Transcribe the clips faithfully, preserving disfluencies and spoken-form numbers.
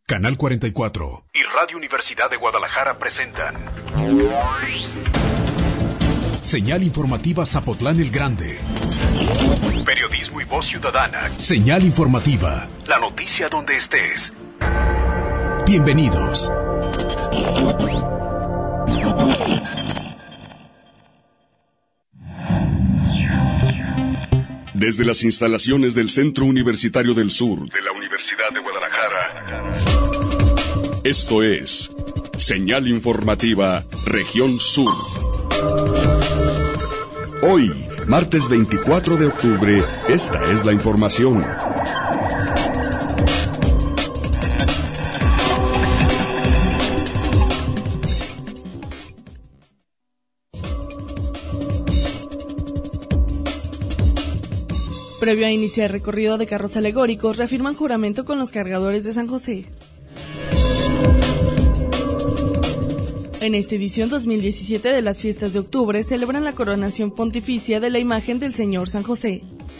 Canal cuarenta y cuatro y Radio Universidad de Guadalajara presentan Señal Informativa Zapotlán el Grande. Periodismo y voz ciudadana. Señal Informativa. La noticia donde estés. Bienvenidos. Desde las instalaciones del Centro Universitario del Sur de la Universidad de Guadalajara, esto es Señal Informativa Región Sur. Hoy, martes veinticuatro de octubre, esta es la información. Previo a iniciar recorrido de carros alegóricos, reafirman juramento con los cargadores de San José. En esta edición dos mil diecisiete de las fiestas de octubre celebran la coronación pontificia de la imagen del Señor San José.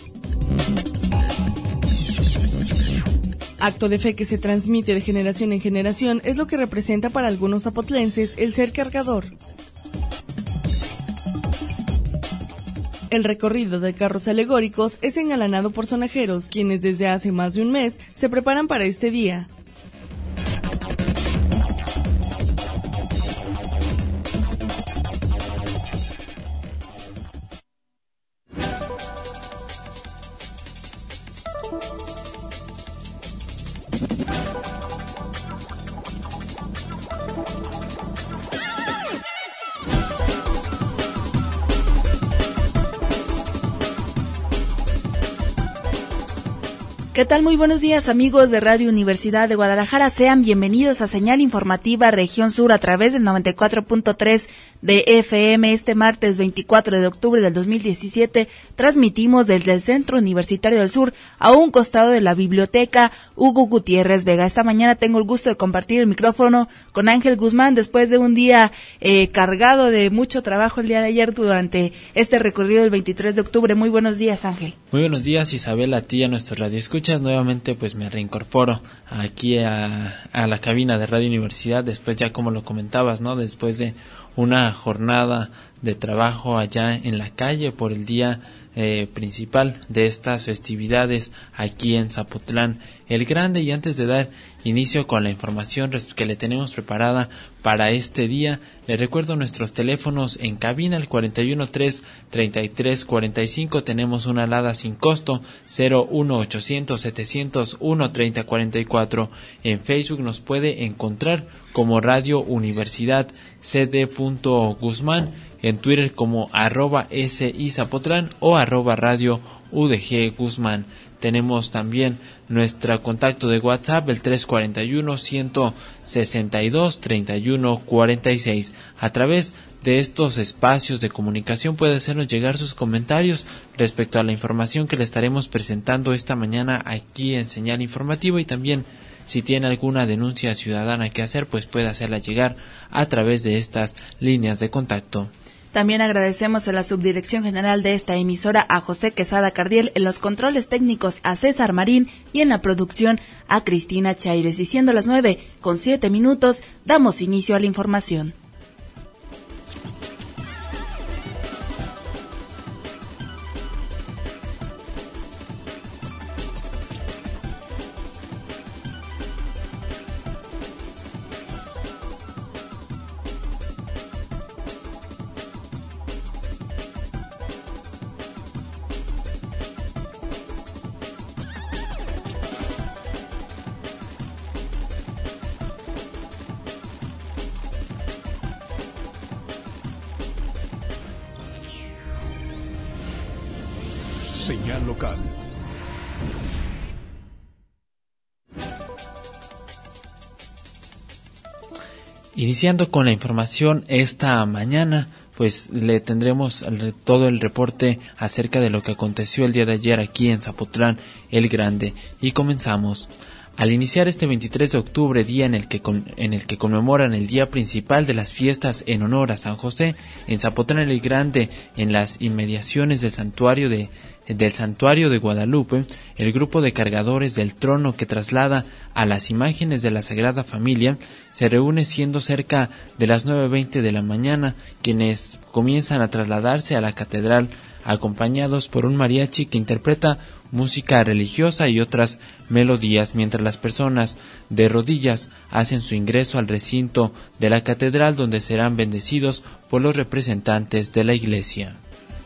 Acto de fe que se transmite de generación en generación es lo que representa para algunos zapotlenses el ser cargador. El recorrido de carros alegóricos es engalanado por sonajeros, quienes desde hace más de un mes se preparan para este día. ¿Qué tal? Muy buenos días, amigos de Radio Universidad de Guadalajara. Sean bienvenidos a Señal Informativa Región Sur a través del noventa y cuatro punto tres de F M. Este martes veinticuatro de octubre del dos mil diecisiete transmitimos desde el Centro Universitario del Sur a un costado de la Biblioteca Hugo Gutiérrez Vega. Esta mañana tengo el gusto de compartir el micrófono con Ángel Guzmán después de un día eh, cargado de mucho trabajo el día de ayer durante este recorrido del veintitrés de octubre. Muy buenos días, Ángel. Muy buenos días, Isabel, a ti y a nuestros radioescuchas. Nuevamente pues me reincorporo aquí a, a la cabina de Radio Universidad después, ya como lo comentabas, ¿no? Después de una jornada de trabajo allá en la calle por el día eh, principal de estas festividades aquí en Zapotlán el Grande. Y antes de dar inicio con la información que le tenemos preparada para este día, le recuerdo nuestros teléfonos en cabina, el cuarenta y uno tres treinta y tres cuarenta y cinco, tenemos una alada sin costo, cero uno ochocientos setecientos uno treinta cuarenta y cuatro. En Facebook nos puede encontrar como Radio Universidad C D Guzmán, en Twitter como arroba S I Zapotlán o arroba Radio U D G Guzmán. Tenemos también nuestro contacto de WhatsApp, el tres cuarenta y uno ciento sesenta y dos treinta y uno cuarenta y seis. A través de estos espacios de comunicación puede hacernos llegar sus comentarios respecto a la información que le estaremos presentando esta mañana aquí en Señal Informativo, y también si tiene alguna denuncia ciudadana que hacer, pues puede hacerla llegar a través de estas líneas de contacto. También agradecemos a la Subdirección General de esta emisora a José Quesada Cardiel, en los controles técnicos a César Marín y en la producción a Cristina Chaires. Y siendo las nueve con siete minutos, damos inicio a la información. Señal local. Iniciando con la información esta mañana, pues le tendremos todo el reporte acerca de lo que aconteció el día de ayer aquí en Zapotlán el Grande. Y comenzamos. Al iniciar este veintitrés de octubre, día en el que con, en el que conmemoran el día principal de las fiestas en honor a San José, en Zapotlán el Grande, en las inmediaciones del santuario de del Santuario de Guadalupe, el grupo de cargadores del trono que traslada a las imágenes de la Sagrada Familia se reúne siendo cerca de las nueve veinte de la mañana, quienes comienzan a trasladarse a la catedral acompañados por un mariachi que interpreta música religiosa y otras melodías, mientras las personas de rodillas hacen su ingreso al recinto de la catedral, donde serán bendecidos por los representantes de la iglesia.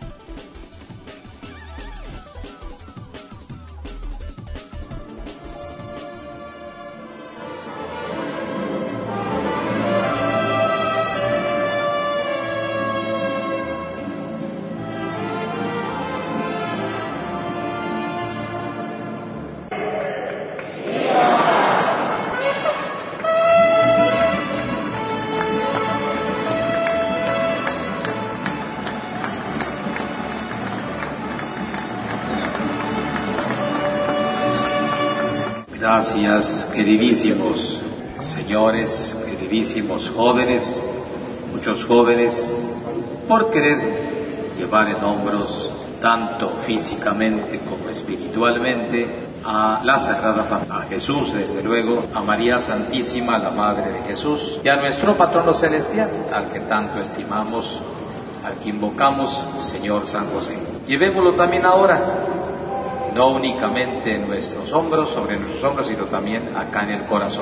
Gracias, queridísimos señores, queridísimos jóvenes, muchos jóvenes, por querer llevar en hombros, tanto físicamente como espiritualmente, a la Sagrada Familia, a Jesús, desde luego, a María Santísima, la Madre de Jesús, y a nuestro patrono celestial, al que tanto estimamos, al que invocamos, Señor San José. Llevémoslo también ahora, no únicamente en nuestros hombros, sobre nuestros hombros, sino también acá en el corazón.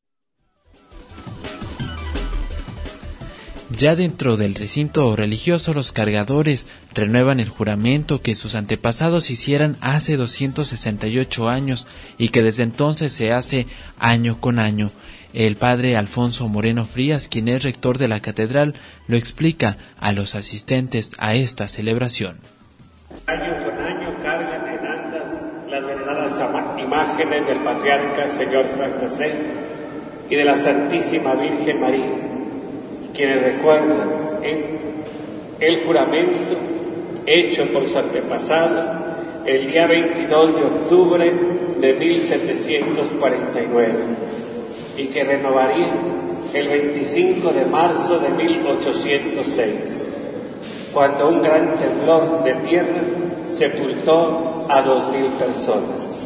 Ya dentro del recinto religioso, los cargadores renuevan el juramento que sus antepasados hicieran hace doscientos sesenta y ocho años y que desde entonces se hace año con año. El padre Alfonso Moreno Frías, quien es rector de la catedral, lo explica a los asistentes a esta celebración. Año con año cargan en andas las veneradas imágenes del patriarca Señor San José y de la Santísima Virgen María, quienes recuerdan en el juramento hecho por sus antepasados el día veintidós de octubre de mil setecientos cuarenta y nueve y que renovarían el veinticinco de marzo de mil ochocientos seis, cuando un gran temblor de tierra sepultó a dos mil personas.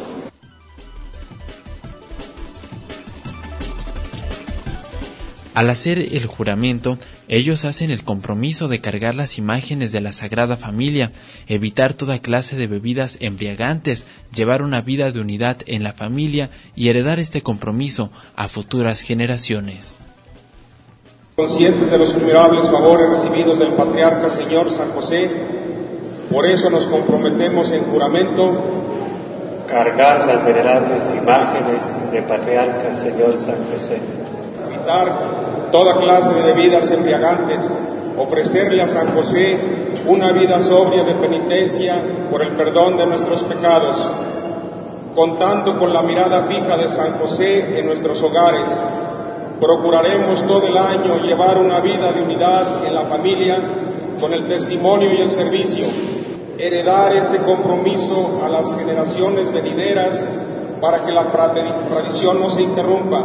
Al hacer el juramento, ellos hacen el compromiso de cargar las imágenes de la Sagrada Familia, evitar toda clase de bebidas embriagantes, llevar una vida de unidad en la familia y heredar este compromiso a futuras generaciones. Conscientes de los innumerables favores recibidos del Patriarca Señor San José, por eso nos comprometemos en juramento cargar las venerables imágenes del Patriarca Señor San José, evitar toda clase de bebidas embriagantes, ofrecerle a San José una vida sobria de penitencia por el perdón de nuestros pecados, contando con la mirada fija de San José en nuestros hogares. Procuraremos todo el año llevar una vida de unidad en la familia con el testimonio y el servicio, heredar este compromiso a las generaciones venideras para que la tradición no se interrumpa.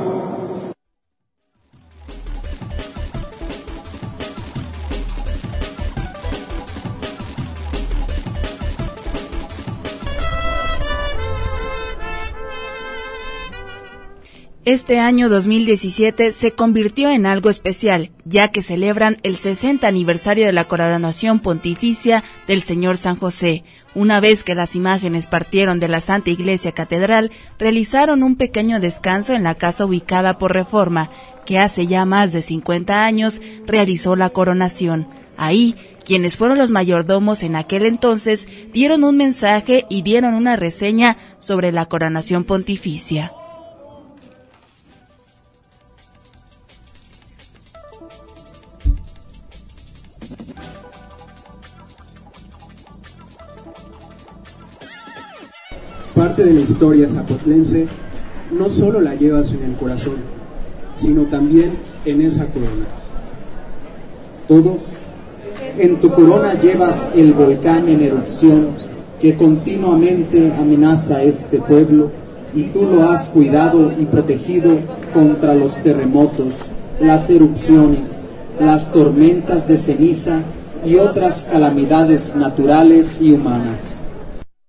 Este año dos mil diecisiete se convirtió en algo especial, ya que celebran el sesenta aniversario de la coronación pontificia del Señor San José. Una vez que las imágenes partieron de la Santa Iglesia Catedral, realizaron un pequeño descanso en la casa ubicada por Reforma, que hace ya más de cincuenta años realizó la coronación. Ahí, quienes fueron los mayordomos en aquel entonces, dieron un mensaje y dieron una reseña sobre la coronación pontificia. Parte de la historia zapotlense no solo la llevas en el corazón, sino también en esa corona. Todos, en tu corona llevas el volcán en erupción que continuamente amenaza a este pueblo, y tú lo has cuidado y protegido contra los terremotos, las erupciones, las tormentas de ceniza y otras calamidades naturales y humanas.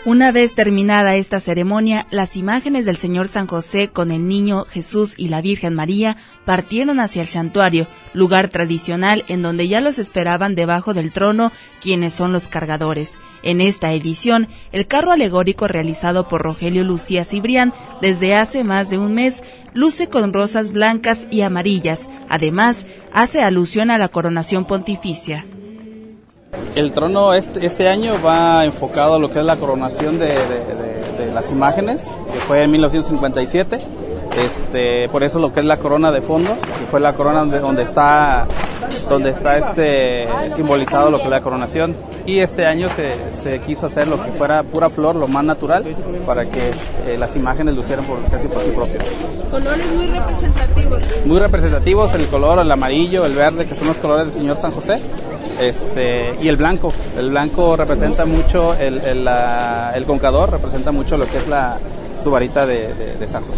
Una vez terminada esta ceremonia, las imágenes del Señor San José con el Niño Jesús y la Virgen María partieron hacia el santuario, lugar tradicional en donde ya los esperaban debajo del trono quienes son los cargadores. En esta edición, el carro alegórico realizado por Rogelio Lucía Cibrián desde hace más de un mes luce con rosas blancas y amarillas. Además, hace alusión a la coronación pontificia. El trono este, este año va enfocado a lo que es la coronación de, de, de, de las imágenes, que fue en mil novecientos cincuenta y siete. Este, por eso lo que es la corona de fondo, que fue la corona donde, donde está, donde está este, simbolizado lo que es la coronación. Y este año se, se quiso hacer lo que fuera pura flor, lo más natural, para que eh, las imágenes lucieran por, casi por sí propias. Colores muy representativos. Muy representativos, el color, el amarillo, el verde, que son los colores del Señor San José. Este, y el blanco, el blanco representa mucho, el, el, la, el concador representa mucho lo que es la, su varita de, de, de San José.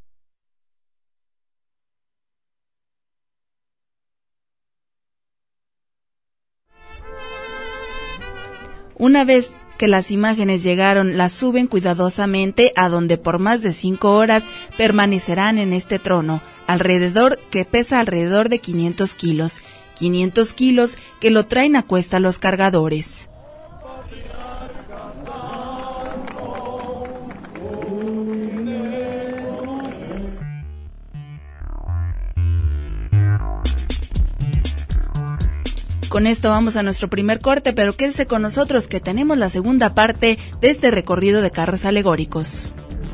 Una vez que las imágenes llegaron, las suben cuidadosamente a donde por más de cinco horas permanecerán en este trono, alrededor que pesa alrededor de quinientos kilos. quinientos kilos que lo traen a cuesta los cargadores. Con esto vamos a nuestro primer corte, pero quédese con nosotros que tenemos la segunda parte de este recorrido de carros alegóricos.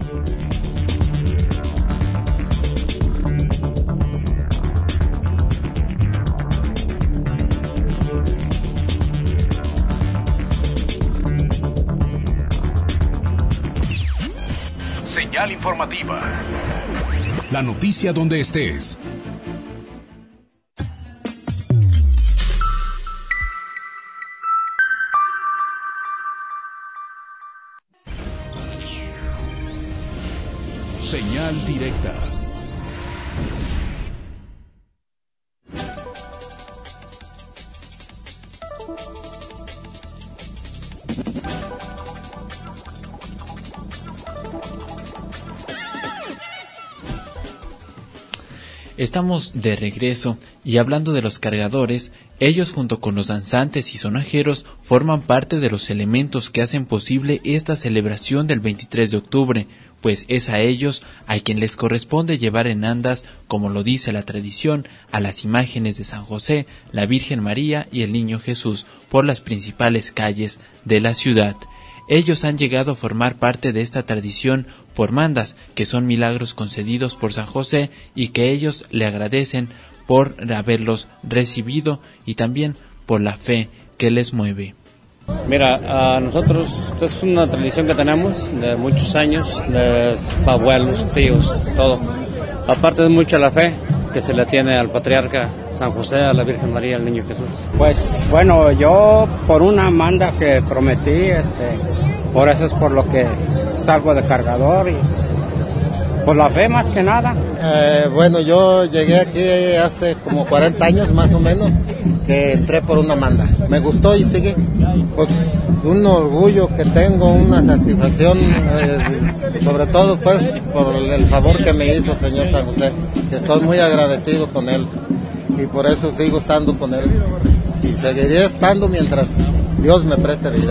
Señal informativa. La noticia donde estés. Señal directa. Estamos de regreso y hablando de los cargadores, ellos junto con los danzantes y sonajeros forman parte de los elementos que hacen posible esta celebración del veintitrés de octubre, pues es a ellos a quien les corresponde llevar en andas, como lo dice la tradición, a las imágenes de San José, la Virgen María y el Niño Jesús por las principales calles de la ciudad. Ellos han llegado a formar parte de esta tradición por mandas, que son milagros concedidos por San José y que ellos le agradecen por haberlos recibido y también por la fe que les mueve. Mira, a nosotros es una tradición que tenemos de muchos años, de abuelos, tíos, todo. Aparte de mucho la fe que se le tiene al patriarca San José, a la Virgen María, al Niño Jesús. Pues bueno, yo por una manda que prometí, este, por eso es por lo que salgo de cargador y por la fe más que nada. Eh, bueno, yo llegué aquí hace como cuarenta años más o menos, que entré por una manda. Me gustó y sigue. Pues un orgullo que tengo, una satisfacción, eh, sobre todo pues por el favor que me hizo el Señor San José, que estoy muy agradecido con él y por eso sigo estando con él y seguiré estando mientras Dios me preste vida.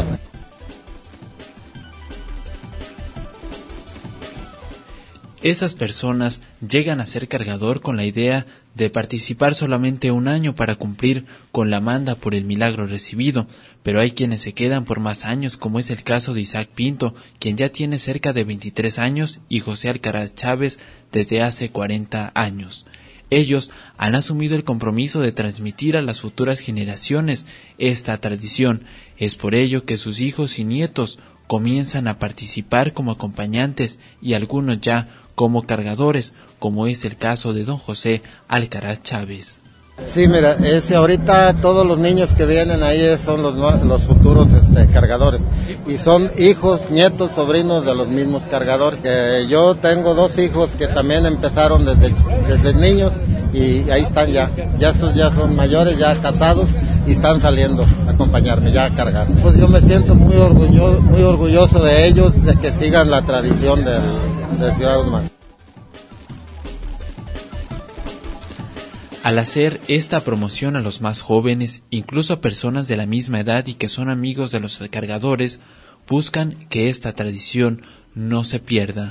Esas personas llegan a ser cargador con la idea de participar solamente un año para cumplir con la manda por el milagro recibido, pero hay quienes se quedan por más años, como es el caso de Isaac Pinto, quien ya tiene cerca de veintitrés años, y José Alcaraz Chávez desde hace cuarenta años. Ellos han asumido el compromiso de transmitir a las futuras generaciones esta tradición. Es por ello que sus hijos y nietos comienzan a participar como acompañantes y algunos ya como cargadores, como es el caso de don José Alcaraz Chávez. Sí, mira, es ahorita todos los niños que vienen ahí son los, los futuros este, cargadores y son hijos, nietos, sobrinos de los mismos cargadores. Que yo tengo dos hijos que también empezaron desde, desde niños y ahí están ya, ya estos ya son mayores, ya casados y están saliendo a acompañarme ya a cargar. Pues yo me siento muy orgulloso, muy orgulloso de ellos, de que sigan la tradición del, de Ciudad Guzmán. Al hacer esta promoción a los más jóvenes, incluso a personas de la misma edad y que son amigos de los cargadores, buscan que esta tradición no se pierda.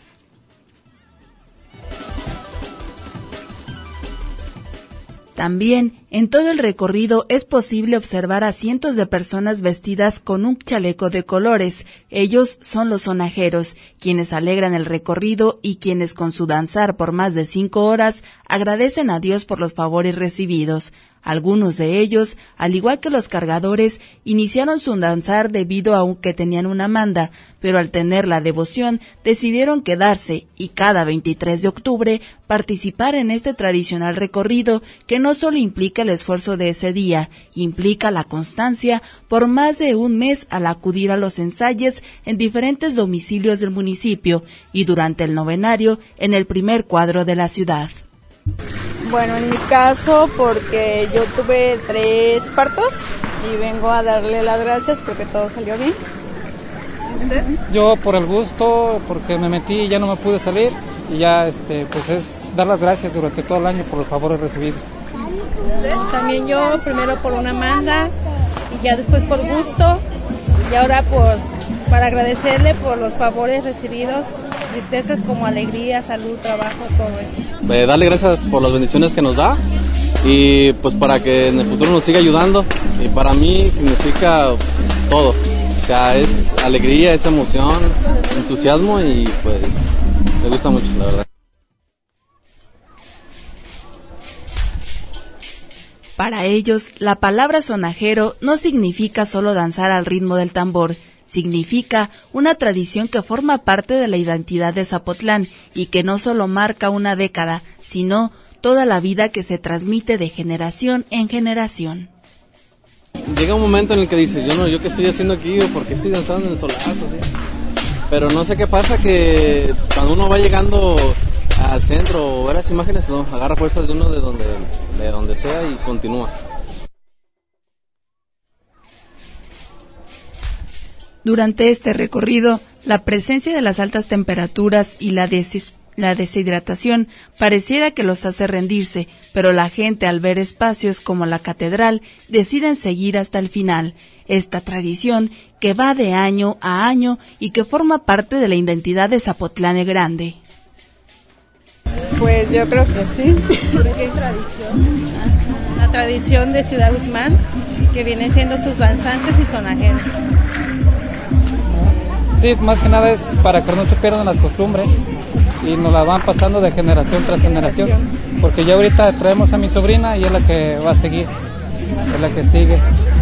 También, en todo el recorrido es posible observar a cientos de personas vestidas con un chaleco de colores. Ellos son los sonajeros, quienes alegran el recorrido y quienes con su danzar por más de cinco horas agradecen a Dios por los favores recibidos. Algunos de ellos, al igual que los cargadores, iniciaron su danzar debido a que tenían una manda, pero al tener la devoción decidieron quedarse y cada veintitrés de octubre participar en este tradicional recorrido que no solo implica el esfuerzo de ese día, implica la constancia por más de un mes al acudir a los ensayos en diferentes domicilios del municipio y durante el novenario en el primer cuadro de la ciudad. Bueno, en mi caso, porque yo tuve tres partos y vengo a darle las gracias porque todo salió bien. Yo por el gusto, porque me metí y ya no me pude salir, y ya este pues es dar las gracias durante todo el año por los favores recibidos. También yo, primero por una manda y ya después por gusto, y ahora pues para agradecerle por los favores recibidos, tristezas como alegría, salud, trabajo, todo eso. Eh, darle gracias por las bendiciones que nos da y pues para que en el futuro nos siga ayudando, y para mí significa todo, o sea, es alegría, es emoción, entusiasmo y pues me gusta mucho, la verdad. Para ellos, la palabra sonajero no significa solo danzar al ritmo del tambor, significa una tradición que forma parte de la identidad de Zapotlán y que no solo marca una década, sino toda la vida que se transmite de generación en generación. Llega un momento en el que dices, yo no, yo qué estoy haciendo aquí o por qué estoy danzando en el solazo, ¿sí? Pero no sé qué pasa, que cuando uno va llegando al centro o ver las imágenes, no, agarra fuerzas de uno de donde, de donde sea y continúa. Durante este recorrido, la presencia de las altas temperaturas y la, des- la deshidratación pareciera que los hace rendirse, pero la gente al ver espacios como la catedral deciden seguir hasta el final. Esta tradición que va de año a año y que forma parte de la identidad de Zapotlán el Grande. Pues yo creo que sí, porque es tradición, la tradición de Ciudad Guzmán, que viene siendo sus danzantes y sonajeros. Sí, más que nada es para que no se pierdan las costumbres y nos la van pasando de generación tras generación, porque ya ahorita traemos a mi sobrina y es la que va a seguir, es la que sigue.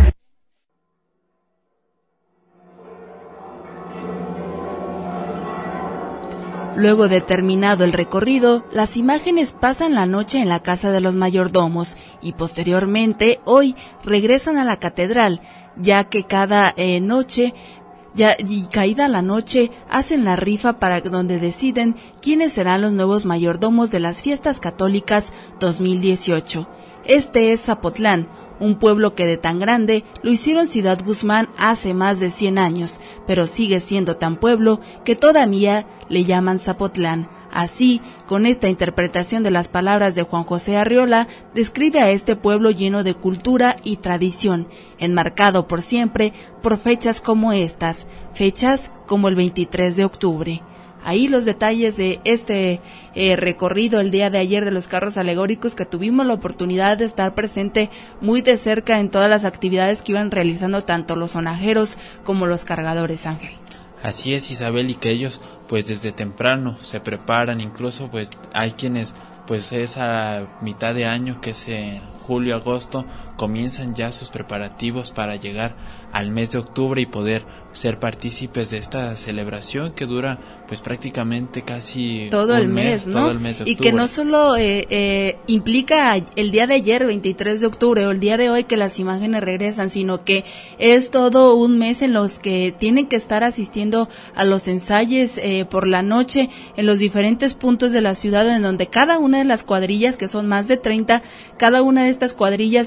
Luego de terminado el recorrido, las imágenes pasan la noche en la casa de los mayordomos y posteriormente hoy regresan a la catedral, ya que cada eh, noche Ya, y caída la noche, hacen la rifa para donde deciden quiénes serán los nuevos mayordomos de las fiestas católicas dos mil dieciocho. Este es Zapotlán, un pueblo que de tan grande lo hicieron Ciudad Guzmán hace más de cien años, pero sigue siendo tan pueblo que todavía le llaman Zapotlán. Así, con esta interpretación de las palabras de Juan José Arriola, describe a este pueblo lleno de cultura y tradición, enmarcado por siempre por fechas como estas, fechas como el veintitrés de octubre. Ahí los detalles de este eh, recorrido el día de ayer de los carros alegóricos, que tuvimos la oportunidad de estar presente muy de cerca en todas las actividades que iban realizando tanto los sonajeros como los cargadores, Ángel. Así es, Isabel, y que ellos pues desde temprano se preparan, incluso pues hay quienes pues esa mitad de año, que es eh, julio, agosto, comienzan ya sus preparativos para llegar al mes de octubre y poder ser partícipes de esta celebración que dura pues prácticamente casi todo el mes, mes, ¿no? Todo el mes de octubre. Y que no solo eh, eh, implica el día de ayer, veintitrés de octubre, o el día de hoy que las imágenes regresan, sino que es todo un mes en los que tienen que estar asistiendo a los ensayos eh, por la noche en los diferentes puntos de la ciudad, en donde cada una de las cuadrillas, que son más de treinta, cada una de estas cuadrillas tiene que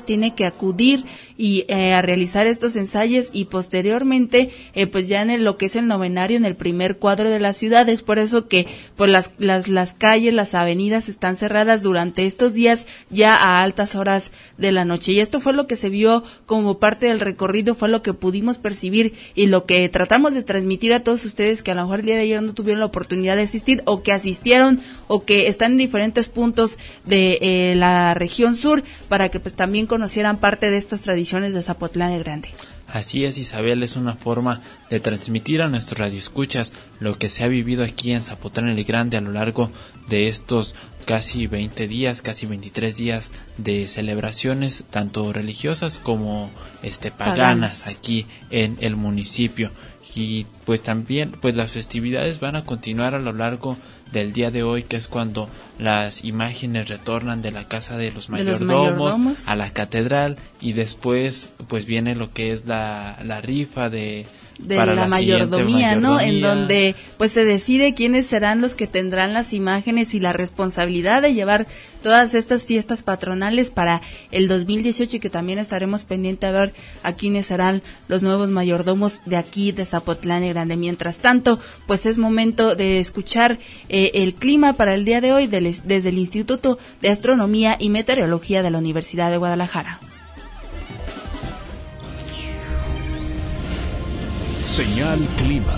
que acudir y eh, a realizar estos ensayos y posteriormente eh, pues ya en el, lo que es el novenario en el primer cuadro de la ciudad. Es por eso que pues las, las, las calles, las avenidas están cerradas durante estos días ya a altas horas de la noche, y esto fue lo que se vio como parte del recorrido, fue lo que pudimos percibir y lo que tratamos de transmitir a todos ustedes que a lo mejor el día de ayer no tuvieron la oportunidad de asistir o que asistieron o que están en diferentes puntos de eh, la región sur, para que pues también conocieran parte de estas tradiciones de Zapotlán el Grande. Así es, Isabel, es una forma de transmitir a nuestros radioescuchas lo que se ha vivido aquí en Zapotlán el Grande a lo largo de estos casi veinte días, casi veintitrés días de celebraciones tanto religiosas como este paganas, paganas. aquí en el municipio. Y pues también pues las festividades van a continuar a lo largo del día de hoy, que es cuando las imágenes retornan de la casa de los mayordomos, de los mayordomos a la catedral, y después pues viene lo que es la, la rifa de de la, la mayordomía, mayordomía, ¿no? En donde pues se decide quiénes serán los que tendrán las imágenes y la responsabilidad de llevar todas estas fiestas patronales para el dos mil dieciocho, y que también estaremos pendientes a ver a quiénes serán los nuevos mayordomos de aquí de Zapotlán el Grande. Mientras tanto, pues es momento de escuchar eh, el clima para el día de hoy del, desde el Instituto de Astronomía y Meteorología de la Universidad de Guadalajara. Señal Clima.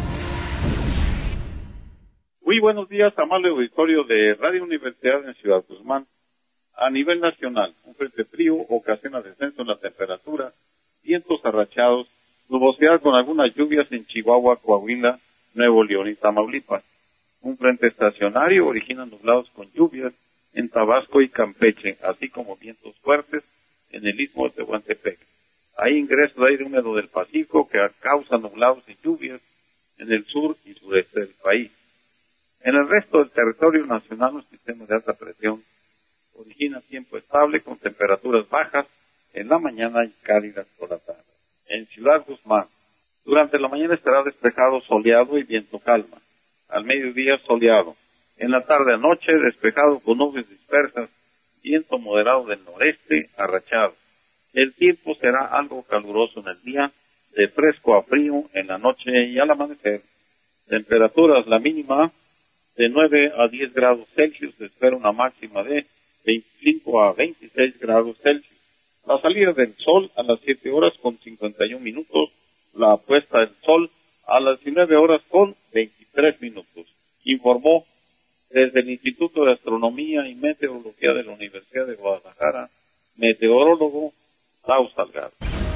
Muy buenos días, amable auditorio de Radio Universidad en Ciudad Guzmán. A nivel nacional, un frente frío ocasiona descenso en la temperatura, vientos arrachados, nubosidad con algunas lluvias en Chihuahua, Coahuila, Nuevo León y Tamaulipas. Un frente estacionario origina nublados con lluvias en Tabasco y Campeche, así como vientos fuertes en el istmo de Tehuantepec. Hay ingreso de aire húmedo del Pacífico que causa nublados y lluvias en el sur y sureste del país. En el resto del territorio nacional, un sistema de alta presión origina tiempo estable con temperaturas bajas en la mañana y cálidas por la tarde. En Ciudad Guzmán, durante la mañana estará despejado, soleado y viento calma. Al mediodía soleado. En la tarde a noche despejado con nubes dispersas, viento moderado del noreste arrachado. El tiempo será algo caluroso en el día, de fresco a frío en la noche y al amanecer. Temperaturas, la mínima de nueve a diez grados Celsius, se espera una máxima de veinticinco a veintiséis grados Celsius. La salida del sol a las siete horas con cincuenta y un minutos, la puesta del sol a las diecinueve horas con veintitrés minutos. Informó desde el Instituto de Astronomía y Meteorología de la Universidad de Guadalajara, meteorólogo Lau Salgado.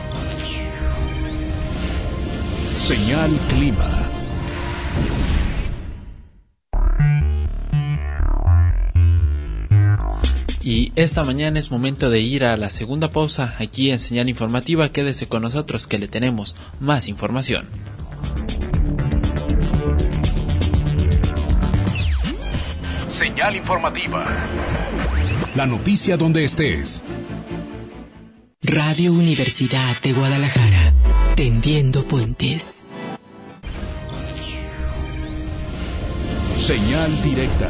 Señal Clima. Y esta mañana es momento de ir a la segunda pausa aquí en Señal Informativa. Quédese con nosotros que le tenemos más información. Señal Informativa. La noticia donde estés. Radio Universidad de Guadalajara, tendiendo puentes. Señal directa.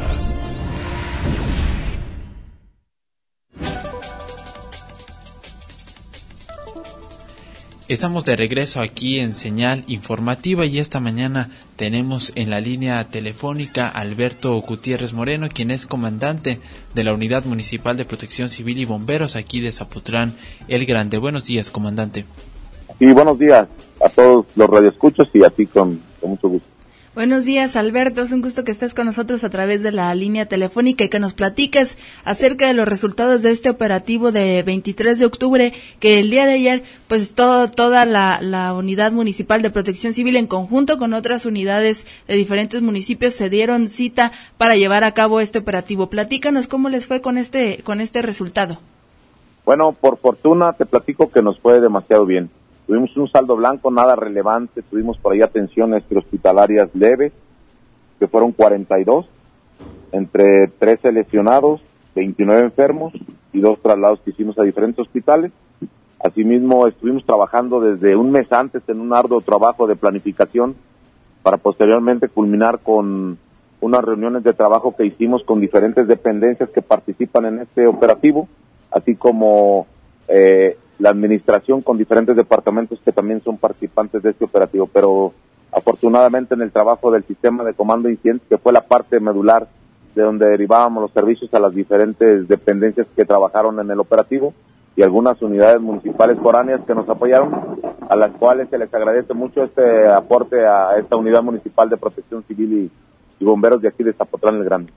Estamos de regreso aquí en Señal Informativa y esta mañana tenemos en la línea telefónica a Alberto Gutiérrez Moreno, quien es comandante de la Unidad Municipal de Protección Civil y Bomberos aquí de Zapotlán el Grande. Buenos días, comandante. Sí, buenos días a todos los radioescuchos y a ti con, con mucho gusto. Buenos días, Alberto, es un gusto que estés con nosotros a través de la línea telefónica y que nos platiques acerca de los resultados de este operativo de veintitrés de octubre, que el día de ayer, pues todo, toda la, la Unidad Municipal de Protección Civil en conjunto con otras unidades de diferentes municipios se dieron cita para llevar a cabo este operativo. Platícanos cómo les fue con este, con este resultado. Bueno, por fortuna te platico que nos fue demasiado bien. Tuvimos un saldo blanco, nada relevante, tuvimos por ahí atenciones prehospitalarias leves, que fueron cuarenta y dos, entre trece lesionados, veintinueve enfermos y dos traslados que hicimos a diferentes hospitales. Asimismo, estuvimos trabajando desde un mes antes en un arduo trabajo de planificación para posteriormente culminar con unas reuniones de trabajo que hicimos con diferentes dependencias que participan en este operativo, así como eh, la administración con diferentes departamentos que también son participantes de este operativo, pero afortunadamente en el trabajo del sistema de comando de incidentes, que fue la parte medular de donde derivábamos los servicios a las diferentes dependencias que trabajaron en el operativo y algunas unidades municipales foráneas que nos apoyaron, a las cuales se les agradece mucho este aporte a esta unidad municipal de protección civil y, y bomberos de aquí de Zapotlán el Grande.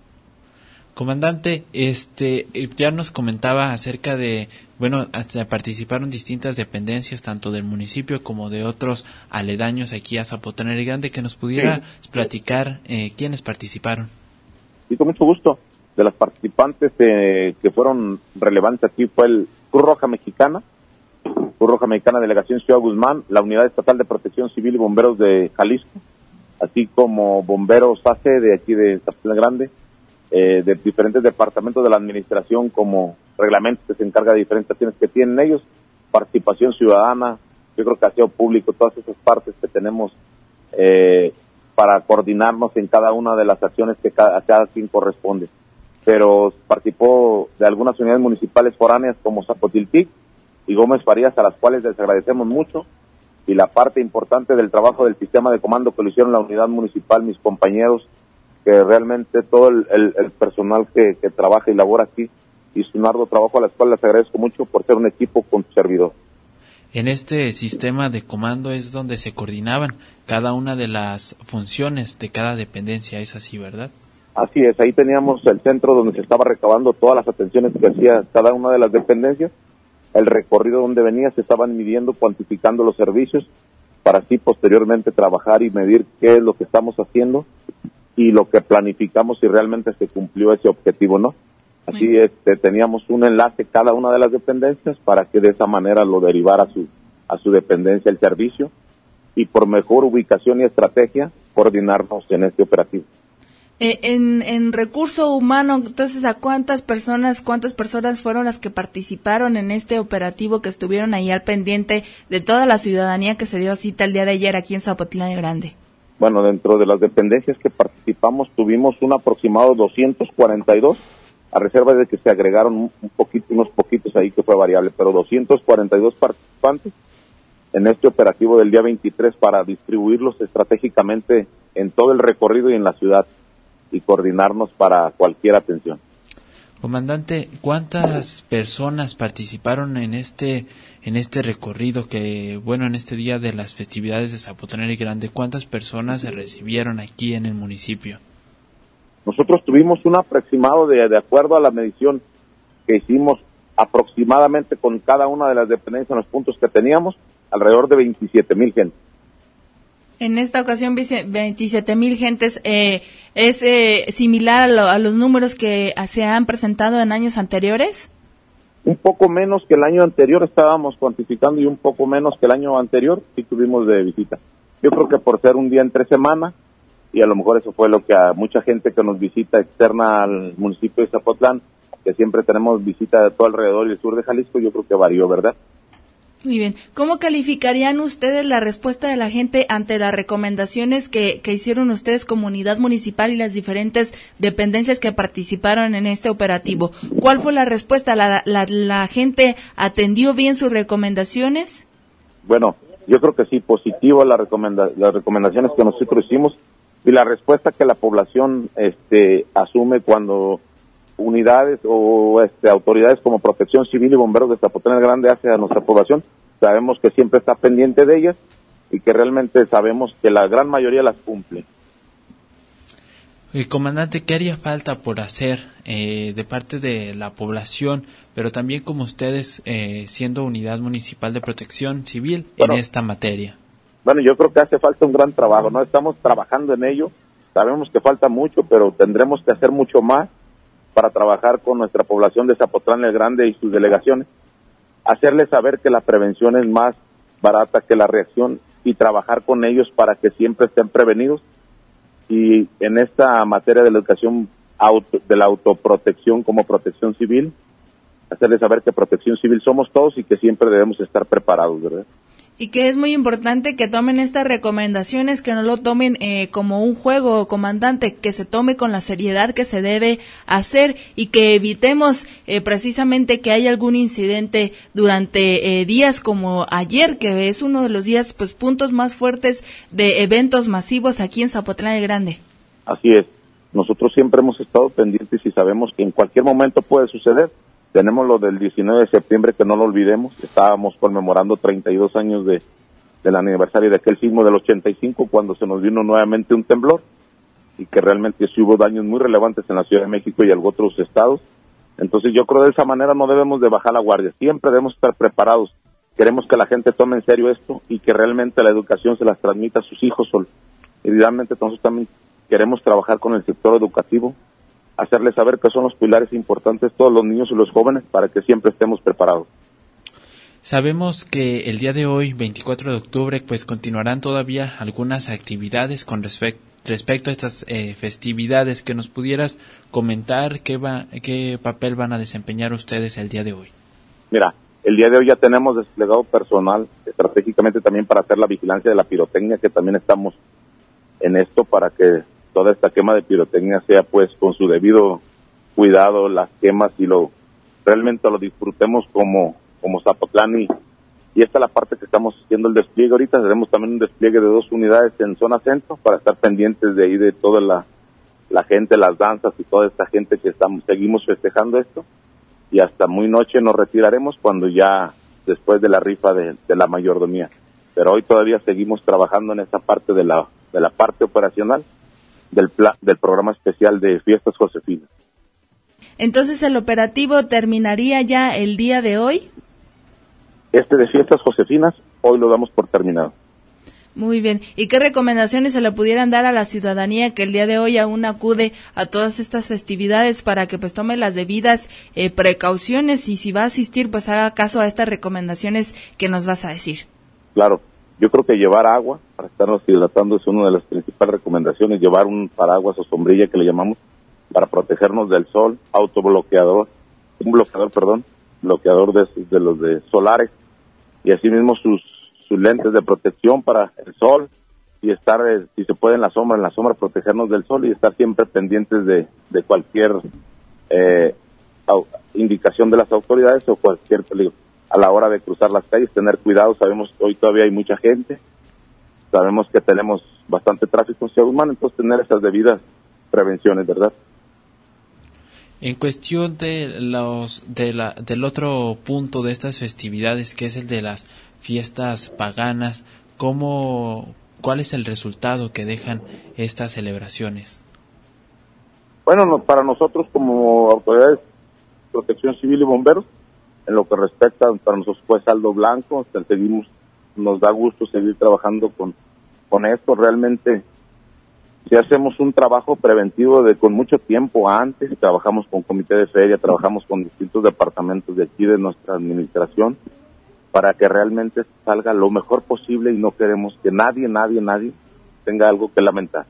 Comandante, este, ya nos comentaba acerca de, bueno, hasta participaron distintas dependencias, tanto del municipio como de otros aledaños aquí a Zapotlán el Grande, que nos pudiera sí. platicar eh, quiénes participaron. Sí, con mucho gusto. De las participantes eh, que fueron relevantes aquí fue el Cruz Roja Mexicana, Cruz Roja Mexicana Delegación Ciudad Guzmán, la Unidad Estatal de Protección Civil y Bomberos de Jalisco, así como Bomberos A C de aquí de Zapotlán el Grande, Eh, de diferentes departamentos de la administración como reglamentos que se encarga de diferentes acciones que tienen ellos, participación ciudadana, yo creo que aseo público, todas esas partes que tenemos eh, para coordinarnos en cada una de las acciones que cada, a cada quien corresponde. Pero participó de algunas unidades municipales foráneas como Zapotiltic y Gómez Farías, a las cuales les agradecemos mucho, y la parte importante del trabajo del sistema de comando que lo hicieron la unidad municipal, mis compañeros, que realmente todo el, el, el personal que, que trabaja y labora aquí hizo un arduo trabajo, a las cuales les agradezco mucho por ser un equipo con su servidor. En este sistema de comando es donde se coordinaban cada una de las funciones de cada dependencia, es así, ¿verdad? Así es, ahí teníamos el centro donde se estaba recabando todas las atenciones que hacía cada una de las dependencias, el recorrido donde venía, se estaban midiendo, cuantificando los servicios, para así posteriormente trabajar y medir qué es lo que estamos haciendo y lo que planificamos si realmente se cumplió ese objetivo, ¿no? Así este, teníamos un enlace cada una de las dependencias para que de esa manera lo derivara a su, a su dependencia el servicio y por mejor ubicación y estrategia coordinarnos en este operativo. Eh, en, en recurso humano, entonces, ¿a cuántas personas, cuántas personas fueron las que participaron en este operativo, que estuvieron ahí al pendiente de toda la ciudadanía que se dio cita el día de ayer aquí en Zapotlán el Grande? Bueno, dentro de las dependencias que participamos tuvimos un aproximado doscientos cuarenta y dos, a reserva de que se agregaron un, un poquito, unos poquitos ahí que fue variable, pero doscientos cuarenta y dos participantes en este operativo del día veintitrés para distribuirlos estratégicamente en todo el recorrido y en la ciudad y coordinarnos para cualquier atención. Comandante, ¿cuántas personas participaron en este en este recorrido que, bueno, en este día de las festividades de Zapotlán el Grande? ¿Cuántas personas se recibieron aquí en el municipio? Nosotros tuvimos un aproximado de, de acuerdo a la medición que hicimos aproximadamente con cada una de las dependencias en los puntos que teníamos, alrededor de veintisiete mil gentes. En esta ocasión, veintisiete mil gentes, eh, ¿es eh, similar a, lo, a los números que se han presentado en años anteriores? Un poco menos que el año anterior estábamos cuantificando y un poco menos que el año anterior sí tuvimos de visita. Yo creo que por ser un día entre semana, y a lo mejor eso fue lo que a mucha gente que nos visita externa al municipio de Zapotlán, que siempre tenemos visita de todo alrededor y el sur de Jalisco, yo creo que varió, ¿verdad? Muy bien. ¿Cómo calificarían ustedes la respuesta de la gente ante las recomendaciones que, que hicieron ustedes como unidad municipal y las diferentes dependencias que participaron en este operativo? ¿Cuál fue la respuesta? ¿La, la, la gente atendió bien sus recomendaciones? Bueno, yo creo que sí, positivo la recomenda, las recomendaciones que nosotros hicimos y la respuesta que la población este, asume cuando unidades o este, autoridades como Protección Civil y Bomberos de Zapotlán el Grande hacia nuestra población. Sabemos que siempre está pendiente de ellas y que realmente sabemos que la gran mayoría las cumple. Eh, comandante, ¿qué haría falta por hacer eh, de parte de la población, pero también como ustedes eh, siendo unidad municipal de protección civil bueno, en esta materia? Bueno, yo creo que hace falta un gran trabajo, ¿no? Estamos trabajando en ello, sabemos que falta mucho, pero tendremos que hacer mucho más para trabajar con nuestra población de Zapotlán el Grande y sus delegaciones, hacerles saber que la prevención es más barata que la reacción y trabajar con ellos para que siempre estén prevenidos. Y en esta materia de la educación auto, de la autoprotección como protección civil, hacerles saber que protección civil somos todos y que siempre debemos estar preparados, ¿verdad? Y que es muy importante que tomen estas recomendaciones, que no lo tomen eh, como un juego, comandante, que se tome con la seriedad que se debe hacer y que evitemos eh, precisamente que haya algún incidente durante eh, días como ayer, que es uno de los días, pues, puntos más fuertes de eventos masivos aquí en Zapotlán el Grande. Así es. Nosotros siempre hemos estado pendientes y sabemos que en cualquier momento puede suceder. Tenemos lo del diecinueve de septiembre, que no lo olvidemos. Estábamos conmemorando treinta y dos años de, del aniversario de aquel sismo del ochenta y cinco, cuando se nos vino nuevamente un temblor, y que realmente sí hubo daños muy relevantes en la Ciudad de México y en otros estados. Entonces yo creo de esa manera no debemos de bajar la guardia. Siempre debemos estar preparados. Queremos que la gente tome en serio esto y que realmente la educación se las transmita a sus hijos. Y realmente nosotros también queremos trabajar con el sector educativo, hacerles saber que son los pilares importantes todos los niños y los jóvenes para que siempre estemos preparados. Sabemos que el día de hoy, veinticuatro de octubre, pues continuarán todavía algunas actividades con respecto respecto a estas eh, festividades. Que nos pudieras comentar qué va, qué papel van a desempeñar ustedes el día de hoy. Mira, el día de hoy ya tenemos desplegado personal estratégicamente también para hacer la vigilancia de la pirotecnia, que también estamos en esto para que toda esta quema de pirotecnia sea pues con su debido cuidado, las quemas, y lo realmente lo disfrutemos como como Zapotlán. Y, y esta es la parte que estamos haciendo el despliegue. Ahorita tenemos también un despliegue de dos unidades en zona centro para estar pendientes de ahí de toda la, la gente, las danzas y toda esta gente que estamos seguimos festejando esto. Y hasta muy noche nos retiraremos cuando ya después de la rifa de, de la mayordomía. Pero hoy todavía seguimos trabajando en esta parte de la de la parte operacional del pla, del programa especial de Fiestas Josefinas. Entonces, ¿el operativo terminaría ya el día de hoy? Este de Fiestas Josefinas, hoy lo damos por terminado. Muy bien. ¿Y qué recomendaciones se le pudieran dar a la ciudadanía que el día de hoy aún acude a todas estas festividades para que pues tome las debidas eh, precauciones, y si va a asistir, pues haga caso a estas recomendaciones que nos vas a decir? Claro. Yo creo que llevar agua para estarnos hidratando es una de las principales recomendaciones. Llevar un paraguas o sombrilla, que le llamamos, para protegernos del sol, autobloqueador, un bloqueador, perdón, bloqueador de, de los de solares, y asimismo sus, sus lentes de protección para el sol, y estar, eh, si se puede, en la sombra, en la sombra protegernos del sol, y estar siempre pendientes de, de cualquier eh, au, indicación de las autoridades o cualquier peligro. A la hora de cruzar las calles, tener cuidado. Sabemos que hoy todavía hay mucha gente, sabemos que tenemos bastante tráfico en Ciudad Guzmán, entonces tener esas debidas prevenciones, ¿verdad? En cuestión de los de la del otro punto de estas festividades, que es el de las fiestas paganas, ¿cómo, cuál es el resultado que dejan estas celebraciones? Bueno, no, para nosotros como autoridades de Protección Civil y Bomberos, en lo que respecta para nosotros fue saldo blanco. Seguimos, nos da gusto seguir trabajando con con esto. Realmente, si hacemos un trabajo preventivo de con mucho tiempo antes, trabajamos con comité de feria, trabajamos con distintos departamentos de aquí de nuestra administración, para que realmente salga lo mejor posible, y no queremos que nadie, nadie, nadie tenga algo que lamentar.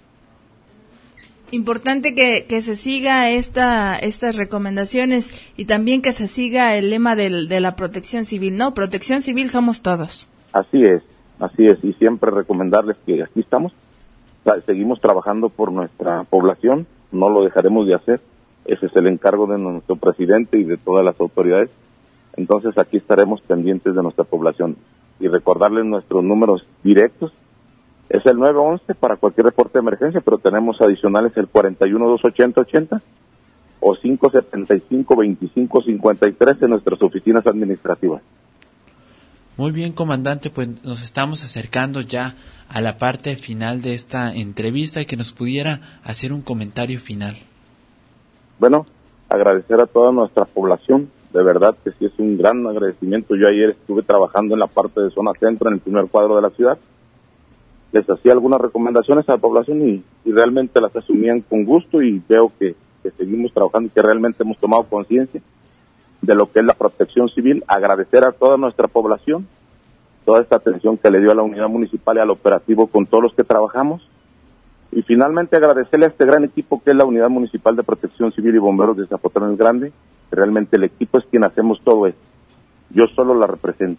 Importante que, que se siga esta estas recomendaciones, y también que se siga el lema del, de la protección civil, ¿no? Protección civil somos todos. Así es, así es, y siempre recomendarles que aquí estamos, seguimos trabajando por nuestra población, no lo dejaremos de hacer. Ese es el encargo de nuestro presidente y de todas las autoridades. Entonces aquí estaremos pendientes de nuestra población, y recordarles nuestros números directos. Es el nueve once para cualquier reporte de emergencia, pero tenemos adicionales el cuarenta y uno, dos ochenta, ochenta o cinco setenta y cinco, veinticinco cincuenta y tres en nuestras oficinas administrativas. Muy bien, comandante, pues nos estamos acercando ya a la parte final de esta entrevista, y que nos pudiera hacer un comentario final. Bueno, agradecer a toda nuestra población, de verdad que sí es un gran agradecimiento. Yo ayer estuve trabajando en la parte de zona centro, en el primer cuadro de la ciudad. Les hacía algunas recomendaciones a la población y, y realmente las asumían con gusto, y veo que, que seguimos trabajando y que realmente hemos tomado conciencia de lo que es la protección civil. Agradecer a toda nuestra población toda esta atención que le dio a la unidad municipal y al operativo con todos los que trabajamos, y finalmente agradecerle a este gran equipo que es la Unidad Municipal de Protección Civil y Bomberos de Zapotlán el Grande. Realmente el equipo es quien hacemos todo esto, yo solo la represento,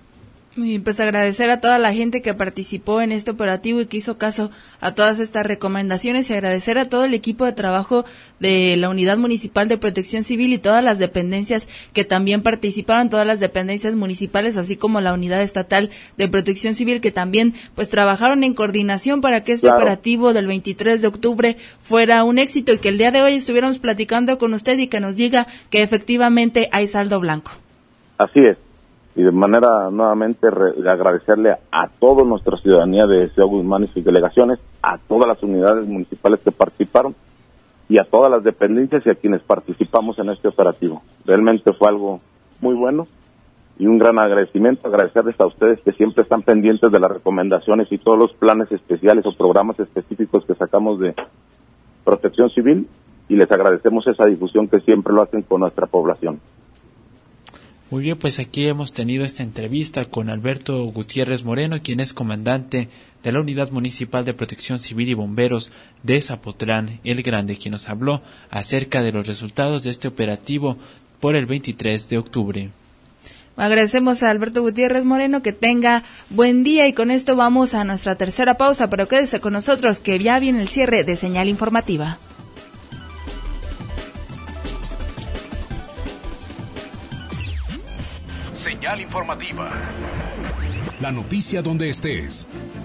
Muy bien, pues agradecer a toda la gente que participó en este operativo y que hizo caso a todas estas recomendaciones, y agradecer a todo el equipo de trabajo de la Unidad Municipal de Protección Civil y todas las dependencias que también participaron, todas las dependencias municipales, así como la Unidad Estatal de Protección Civil, que también pues trabajaron en coordinación para que este claro. operativo del veintitrés de octubre fuera un éxito y que el día de hoy estuviéramos platicando con usted y que nos diga que efectivamente hay saldo blanco. Así es. Y de manera nuevamente re, agradecerle a, a toda nuestra ciudadanía de Ciudad Guzmán y sus delegaciones, a todas las unidades municipales que participaron y a todas las dependencias y a quienes participamos en este operativo. Realmente fue algo muy bueno y un gran agradecimiento, agradecerles a ustedes que siempre están pendientes de las recomendaciones y todos los planes especiales o programas específicos que sacamos de Protección Civil, y les agradecemos esa difusión que siempre lo hacen con nuestra población. Muy bien, pues aquí hemos tenido esta entrevista con Alberto Gutiérrez Moreno, quien es comandante de la Unidad Municipal de Protección Civil y Bomberos de Zapotlán el Grande, quien nos habló acerca de los resultados de este operativo por el veintitrés de octubre. Agradecemos a Alberto Gutiérrez Moreno, que tenga buen día, y con esto vamos a nuestra tercera pausa, pero quédese con nosotros que ya viene el cierre de Señal Informativa. Señal Informativa. La noticia donde estés.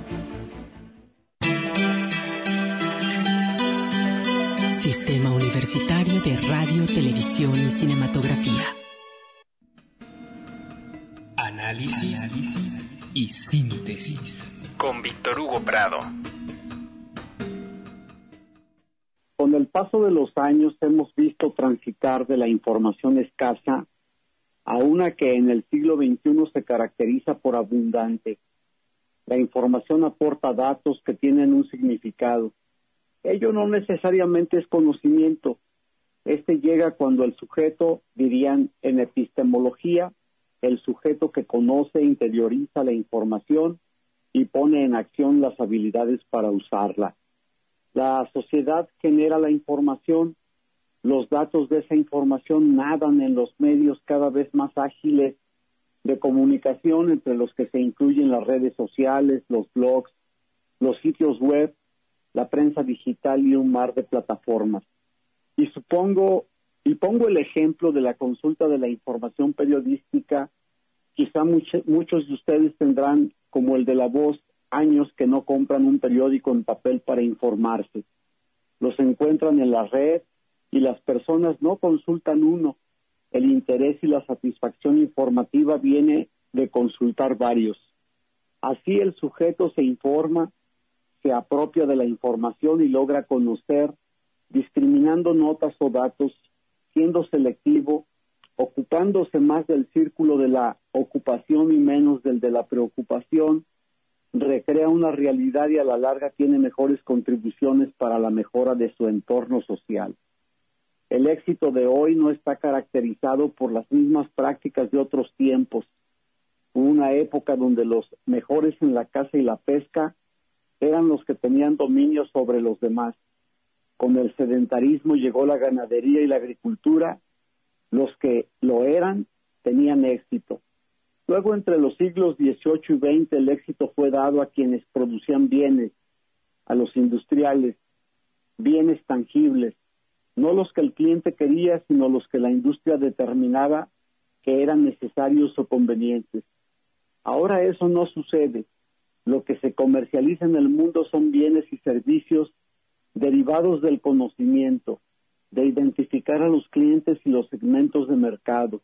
Sistema Universitario de Radio, Televisión y Cinematografía. Análisis, Análisis y síntesis. Con Víctor Hugo Prado. Con el paso de los años hemos visto transitar de la información escasa a una que en el siglo veintiuno se caracteriza por abundante. La información aporta datos que tienen un significado. Ello no necesariamente es conocimiento. Este llega cuando el sujeto, dirían en epistemología, el sujeto que conoce, interioriza la información y pone en acción las habilidades para usarla. La sociedad genera la información. Los datos de esa información nadan en los medios cada vez más ágiles de comunicación, entre los que se incluyen las redes sociales, los blogs, los sitios web, la prensa digital y un mar de plataformas. Y supongo, y pongo el ejemplo de la consulta de la información periodística. Quizá much- muchos de ustedes tendrán, como el de La Voz, años que no compran un periódico en papel para informarse. Los encuentran en la red, y las personas no consultan uno. El interés y la satisfacción informativa viene de consultar varios. Así el sujeto se informa, se apropia de la información y logra conocer, discriminando notas o datos, siendo selectivo, ocupándose más del círculo de la ocupación y menos del de la preocupación, recrea una realidad y a la larga tiene mejores contribuciones para la mejora de su entorno social. El éxito de hoy no está caracterizado por las mismas prácticas de otros tiempos. Hubo una época donde los mejores en la caza y la pesca eran los que tenían dominio sobre los demás. Con el sedentarismo llegó la ganadería y la agricultura. Los que lo eran tenían éxito. Luego, entre los siglos dieciocho y veinte, el éxito fue dado a quienes producían bienes, a los industriales, bienes tangibles, no los que el cliente quería, sino los que la industria determinaba que eran necesarios o convenientes. Ahora eso no sucede. Lo que se comercializa en el mundo son bienes y servicios derivados del conocimiento, de identificar a los clientes y los segmentos de mercado.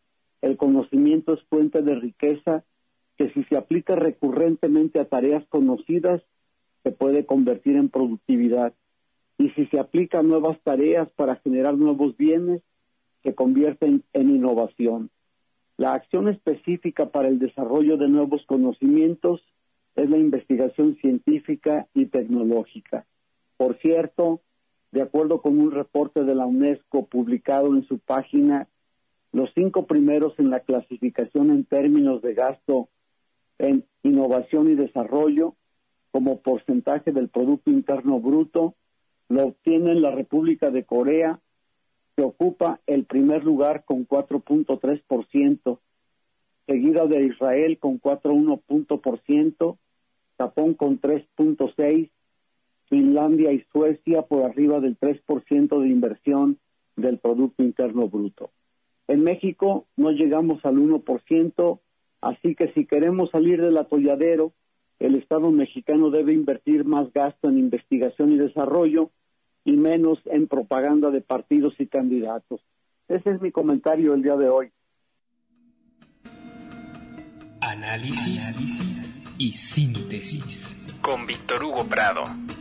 El conocimiento es fuente de riqueza que, si se aplica recurrentemente a tareas conocidas, se puede convertir en productividad. Y si se aplica a nuevas tareas para generar nuevos bienes, se convierten en innovación. La acción específica para el desarrollo de nuevos conocimientos es la investigación científica y tecnológica. Por cierto, de acuerdo con un reporte de la UNESCO publicado en su página, los cinco primeros en la clasificación en términos de gasto en innovación y desarrollo como porcentaje del Producto Interno Bruto lo obtiene la República de Corea, que ocupa el primer lugar con cuatro punto tres por ciento. seguida de Israel con cuatro punto uno punto por ciento, Japón con tres punto seis, Finlandia y Suecia por arriba del tres por ciento de inversión del Producto Interno Bruto. En México no llegamos al uno por ciento, así que si queremos salir del atolladero, el Estado mexicano debe invertir más gasto en investigación y desarrollo y menos en propaganda de partidos y candidatos. Ese es mi comentario el día de hoy. Análisis y síntesis con Víctor Hugo Prado.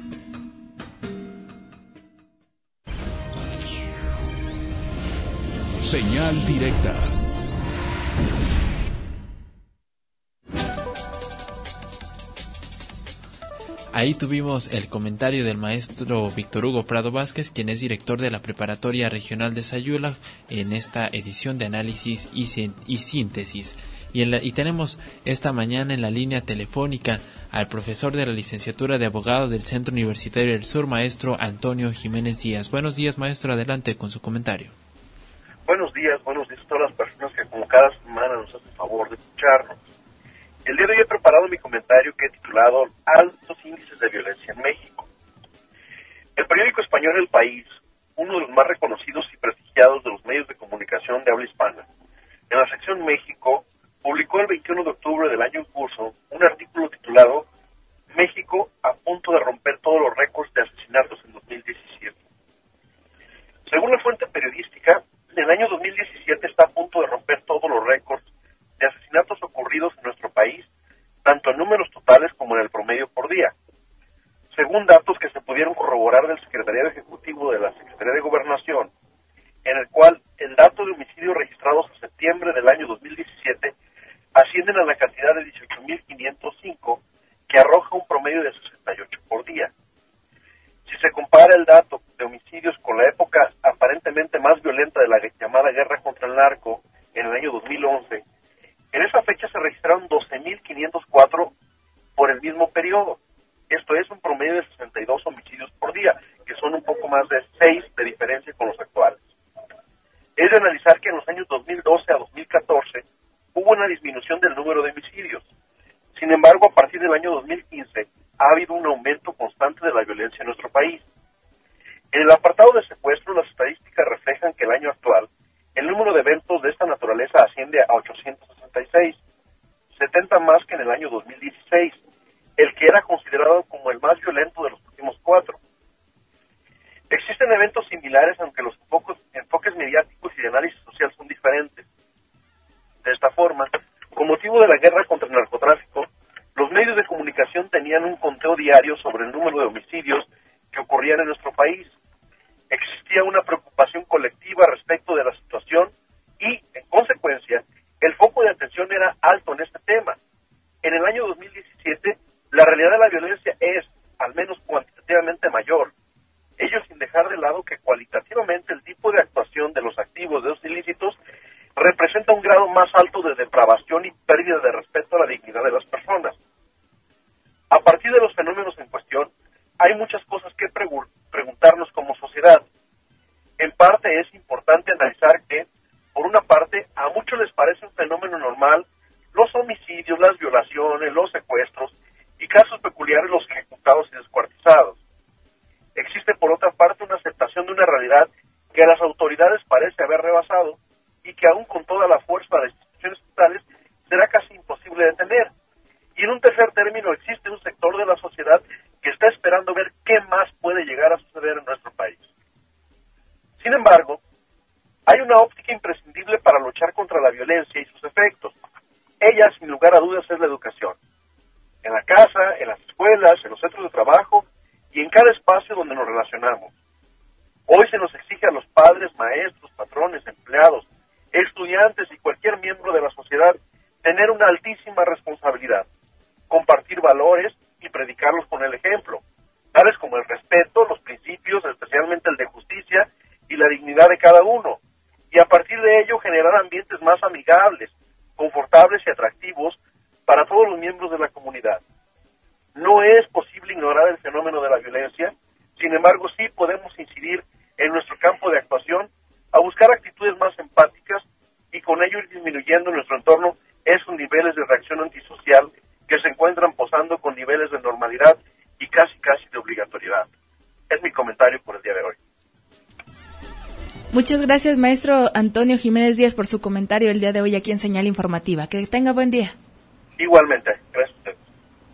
Señal directa. Ahí tuvimos el comentario del maestro Víctor Hugo Prado Vázquez, quien es director de la Preparatoria Regional de Sayula, en esta edición de Análisis y, y Síntesis. Y, en la, y tenemos esta mañana en la línea telefónica al profesor de la licenciatura de abogado del Centro Universitario del Sur, maestro Antonio Jiménez Díaz. Buenos días, maestro, adelante con su comentario. Buenos días, buenos días a todas las personas que como cada semana nos hacen favor de escucharnos. El día de hoy he preparado mi comentario que he titulado Altos índices de violencia en México. El periódico español El País, uno de los más reconocidos y prestigiados de los medios de comunicación de habla hispana, en la sección México, publicó el veintiuno de octubre del año en curso un artículo titulado México a punto de romper todos los récords de asesinatos en dos mil diecisiete. Según la fuente periodística, en el año dos mil diecisiete está a punto de romper todos los récords de asesinatos ocurridos en nuestro país, tanto en números totales como en el promedio por día. Según datos que se pudieron corroborar del Secretariado Ejecutivo de la Secretaría de Gobernación, en el cual el dato de homicidios registrados a septiembre del año dos mil diecisiete ascienden a la cantidad de dieciocho mil quinientos cinco, que arroja un promedio de sesenta y ocho por día. Si se compara el dato de homicidios con la época aparentemente más violenta de la llamada guerra contra el narco, en el año dos mil once, en esa fecha se registraron doce mil quinientos cuatro por el mismo periodo. Esto es un promedio de sesenta y dos homicidios por día, que son un poco más de seis de diferencia con los actuales. Es de analizar que en los años dos mil doce a dos mil catorce hubo una disminución del número de homicidios. Sin embargo, a partir del año dos mil quince ha habido un aumento constante de la violencia en nuestro país. En el apartado de secuestro, las estadísticas reflejan que el año actual el número de eventos de esta naturaleza asciende a ochocientos sesenta y seis, setenta más que en el año dos mil dieciséis, el que era considerado como el más violento de los últimos cuatro. Existen eventos similares, aunque los enfoques, enfoques mediáticos y de análisis social son diferentes. De esta forma, con motivo de la guerra contra el narcotráfico, los medios de comunicación tenían un conteo diario sobre el número de homicidios que ocurrían en nuestro país. Existía una preocupación colectiva respecto de la situación y, en consecuencia, el foco de atención era alto en este tema. En el año dos mil diecisiete, la realidad de la violencia es, al menos cuantitativamente, mayor. Ello sin dejar de lado que cualitativamente el tipo de actuación de los activos de los ilícitos representa un grado más alto de depravación y pérdida de respeto a la dignidad de las personas. A partir de los fenómenos en cuestión, hay muchas cosas que pregu- preguntarnos como sociedad. En parte es importante analizar que, por una parte, a muchos les parece un fenómeno normal los homicidios, las violaciones, los secuestros y casos peculiares los ejecutados y descuartizados. Existe, por otra parte, una aceptación de una realidad que a las autoridades parece haber rebasado y que aún con toda la fuerza de las instituciones estatales será casi imposible detener. Y en un tercer término, existe un sector de la sociedad que está esperando ver qué más puede llegar a suceder en nuestro país. Sin embargo, hay una óptica imprescindible para luchar contra la violencia y sus efectos. Ella, sin lugar a dudas, es la educación. En la casa, en las escuelas, en los centros de trabajo y en cada espacio donde nos relacionamos. Hoy se nos exige a los padres, maestros, patrones, empleados, estudiantes y cualquier miembro de la sociedad tener una altísima responsabilidad, compartir valores y predicarlos con el ejemplo, tales como el respeto, los principios, especialmente el de justicia y la dignidad de cada uno, y a partir de ello generar ambientes más amigables, confortables y atractivos para todos los miembros de la comunidad. No es posible ignorar el fenómeno de la violencia, sin embargo sí podemos incidir en nuestro campo de actuación a buscar actitudes más empáticas y con ello ir disminuyendo en nuestro entorno esos altos niveles de reacción antisocial que se encuentran posando con niveles de normalidad y casi casi de obligatoriedad. Es mi comentario por el día de hoy. Muchas gracias, maestro Antonio Jiménez Díaz, por su comentario el día de hoy aquí en Señal Informativa. Que tenga buen día. Igualmente, gracias a usted.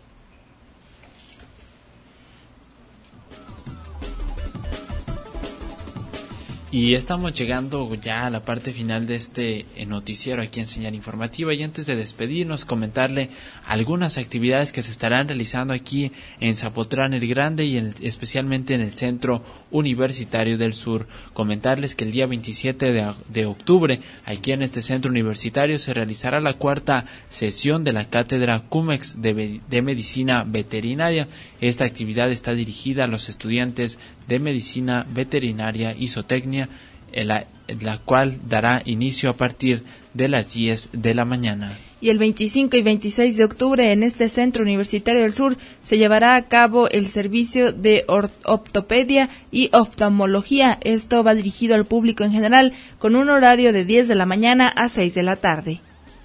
Y estamos llegando ya a la parte final de este noticiero aquí en Señal Informativa, y antes de despedirnos, comentarle algunas actividades que se estarán realizando aquí en Zapotlán el Grande y en, especialmente en el Centro Universitario del Sur. Comentarles que el día veintisiete de, de octubre, aquí en este centro universitario, se realizará la cuarta sesión de la Cátedra CUMEX de, de Medicina Veterinaria. Esta actividad está dirigida a los estudiantes de Medicina Veterinaria y Zootecnia, la, la cual dará inicio a partir de las diez de la mañana. Y el veinticinco y veintiséis de octubre en este Centro Universitario del Sur se llevará a cabo el servicio de ortopedia y oftalmología. Esto va dirigido al público en general con un horario de diez de la mañana a seis de la tarde.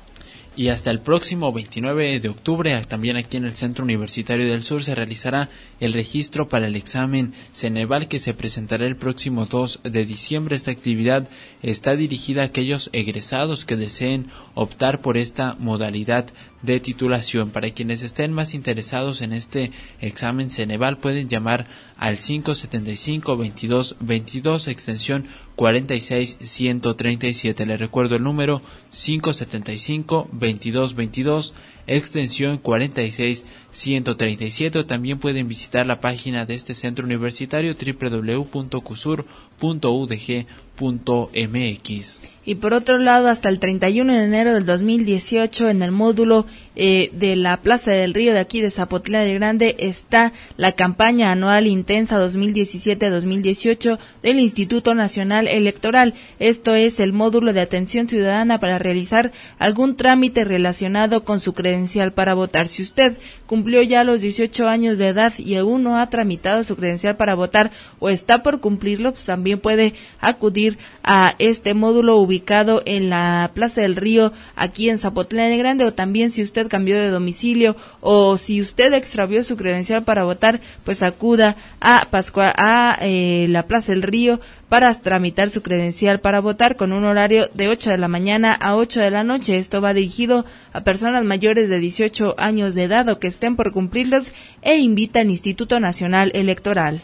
Y hasta el próximo veintinueve de octubre, también aquí en el Centro Universitario del Sur, se realizará el registro para el examen Ceneval, que se presentará el próximo dos de diciembre. Esta actividad está dirigida a aquellos egresados que deseen optar por esta modalidad de titulación. Para quienes estén más interesados en este examen Ceneval, pueden llamar al cinco setenta y cinco, veintidós veintidós, extensión cuarenta y seis ciento treinta y siete. Le recuerdo el número cinco setenta y cinco, veintidós veintidós, extensión cuarenta y seis ciento treinta y siete. También pueden visitar la página de este centro universitario doble u doble u doble u punto cusur punto u d g punto m x. Y por otro lado, hasta el treinta y uno de enero del dos mil dieciocho, en el módulo eh, de la Plaza del Río de aquí de Zapotlán el Grande, está la campaña anual intensa dos mil diecisiete dos mil dieciocho del Instituto Nacional Electoral. Esto es el módulo de atención ciudadana para realizar algún trámite relacionado con su credencial para votar. Si usted cumplió ya los dieciocho años de edad y aún no ha tramitado su credencial para votar o está por cumplirlo, pues también puede acudir a este módulo ubicado en la Plaza del Río aquí en Zapotlán el Grande. O también, si usted cambió de domicilio o si usted extravió su credencial para votar, pues acuda a Pascua, a eh, la Plaza del Río para tramitar su credencial para votar con un horario de ocho de la mañana a ocho de la noche. Esto va dirigido a personas mayores de dieciocho años de edad o que estén por cumplirlos, e invita al Instituto Nacional Electoral.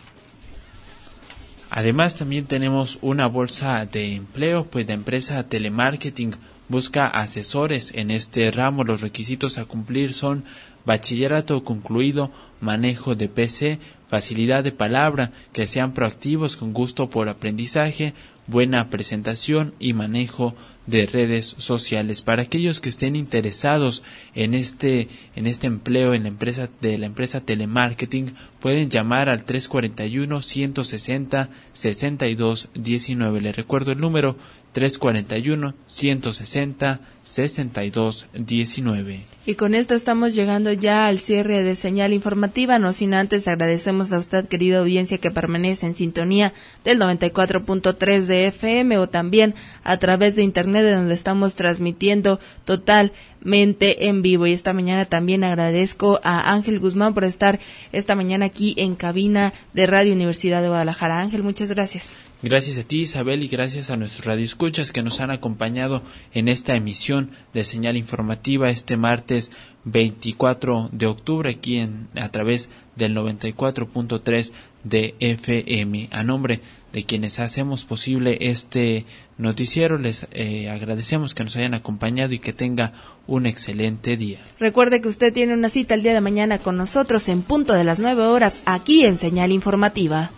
Además, también tenemos una bolsa de empleo, pues la empresa Telemarketing busca asesores en este ramo. Los requisitos a cumplir son bachillerato concluido, manejo de P C, facilidad de palabra, que sean proactivos con gusto por aprendizaje, buena presentación y manejo de redes sociales. Para aquellos que estén interesados en este en este empleo en la empresa de la empresa Telemarketing, pueden llamar al tres cuarenta y uno, ciento sesenta, sesenta y dos diecinueve. Les recuerdo el número tres cuarenta y uno, ciento sesenta, sesenta y dos diecinueve. Y con esto estamos llegando ya al cierre de Señal Informativa, no sin antes agradecemos a usted, querida audiencia, que permanece en sintonía del noventa y cuatro punto tres de F M o también a través de internet, de donde estamos transmitiendo totalmente en vivo. Y esta mañana también agradezco a Ángel Guzmán por estar esta mañana aquí en cabina de Radio Universidad de Guadalajara. Ángel, muchas gracias. Gracias a ti, Isabel, y gracias a nuestros radioescuchas que nos han acompañado en esta emisión de Señal Informativa este martes veinticuatro de octubre aquí en a través del noventa y cuatro punto tres de F M. A nombre de quienes hacemos posible este noticiero, les eh, agradecemos que nos hayan acompañado y que tenga un excelente día. Recuerde que usted tiene una cita el día de mañana con nosotros en punto de las nueve horas aquí en Señal Informativa.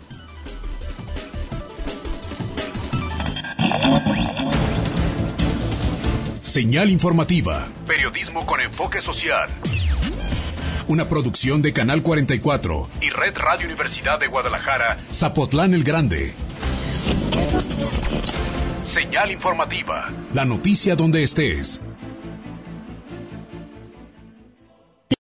Señal Informativa. Periodismo con enfoque social. Una producción de Canal cuarenta y cuatro y Red Radio Universidad de Guadalajara, Zapotlán el Grande. Señal Informativa. La noticia donde estés.